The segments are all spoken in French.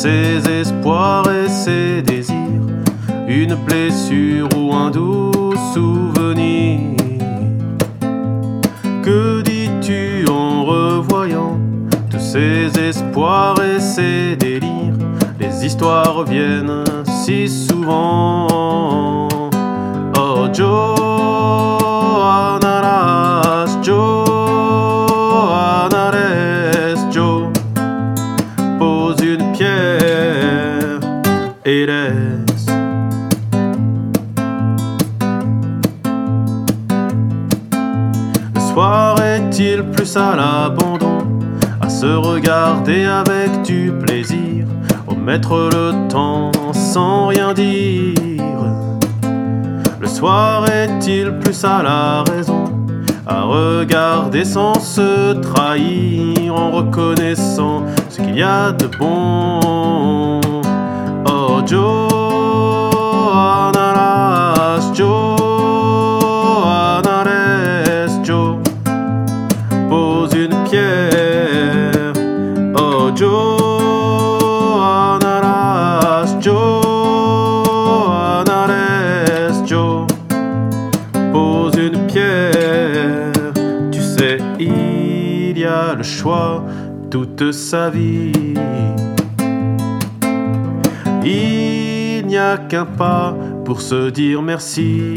ses espoirs et ses désirs, une blessure ou un doux souvenir. Que dis-tu en revoyant tous ces espoirs et ces délires? Les histoires reviennent si souvent. Oh Joe, Anaras, Joe, Anares, Joe, pose une pierre et laisse. Le soir est-il plus à l'abandon, à se regarder avec du plaisir, mettre le temps sans rien dire? Le soir est-il plus à la raison, à regarder sans se trahir, en reconnaissant ce qu'il y a de bon? Oh Joe, Anaras, Joe, Anares, Joe, pose une pierre. Oh Joe, Joe, Anares, Joe, pose une pierre. Tu sais, il y a le choix toute sa vie. Il n'y a qu'un pas pour se dire merci.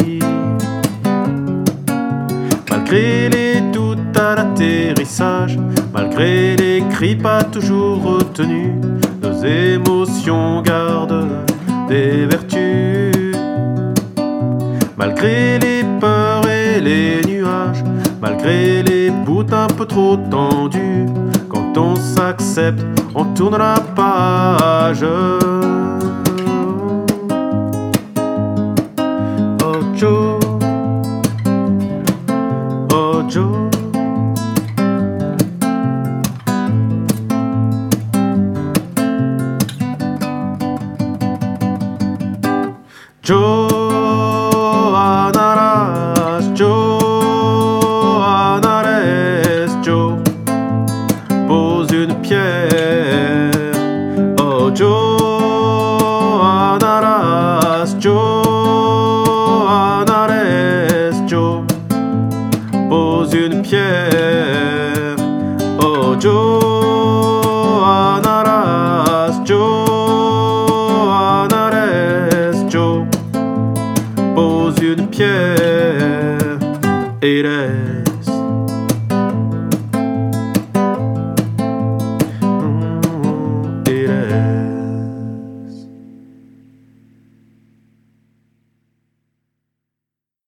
Malgré les doutes à l'atterrissage, malgré les cris pas toujours retenus, nos émotions gardent des vertus. Malgré les peurs et les nuages, malgré les bouts un peu trop tendus, quand on s'accepte, on tourne la page. Oh Joe, oh Joe, Joe, Anaras, Joe, Anares, Joe, pose une pierre. Oh Joe, Anaras, Joe, Anares, Joe, pose une pierre. Oh Joe, Anaras, Joe, pose une pierre et laisse.